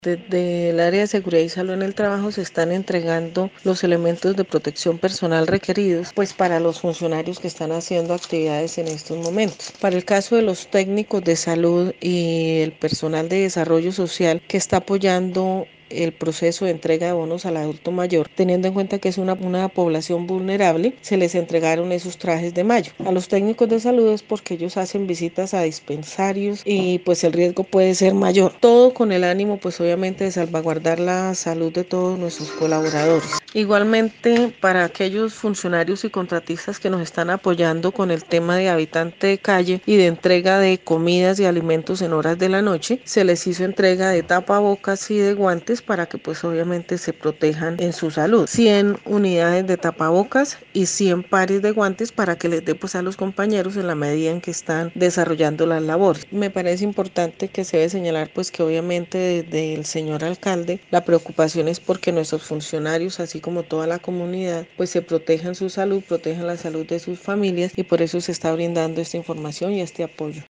Desde el área de seguridad y salud en el trabajo se están entregando los elementos de protección personal requeridos pues para los funcionarios que están haciendo actividades en estos momentos. Para el caso de los técnicos de salud y el personal de desarrollo social que está apoyando el proceso de entrega de bonos al adulto mayor, teniendo en cuenta que es una población vulnerable, se les entregaron esos trajes de mayo. A los técnicos de salud es porque ellos hacen visitas a dispensarios y pues el riesgo puede ser mayor. Todo con el ánimo pues obviamente de salvaguardar la salud de todos nuestros colaboradores. Igualmente para aquellos funcionarios y contratistas que nos están apoyando con el tema de habitante de calle y de entrega de comidas y alimentos en horas de la noche, se les hizo entrega de tapabocas y de guantes para que pues obviamente se protejan en su salud. 100 unidades de tapabocas y 100 pares de guantes para que les dé pues a los compañeros en la medida en que están desarrollando las labores. Me parece importante que se debe señalar pues que obviamente desde el señor alcalde la preocupación es porque nuestros funcionarios así como toda la comunidad pues se protejan su salud, protejan la salud de sus familias y por eso se está brindando esta información y este apoyo.